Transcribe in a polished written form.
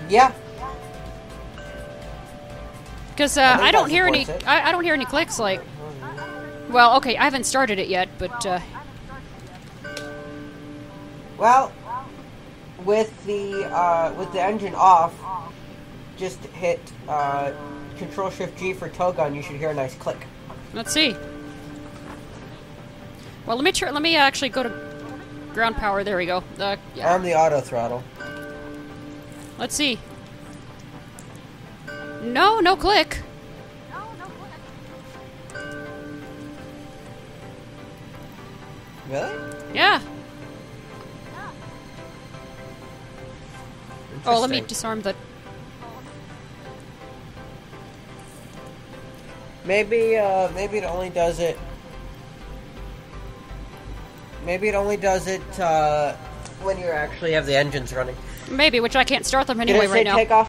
Yeah. Because I I don't hear any. supports it. I don't hear any clicks. Like, well, okay, I haven't started it yet, but Well, with the engine off, just hit Control Shift G for tow gun. You should hear a nice click. let's see. Well, let me try. Let me actually go to ground power. There we go. Yeah. On the auto throttle. Let's see. No click. Really? Yeah. Oh, let me Interesting. disarm the. Maybe it only does it. Maybe it only does it when you actually have the engines running. Maybe, which I can't start them Did anyway it say right now. take off?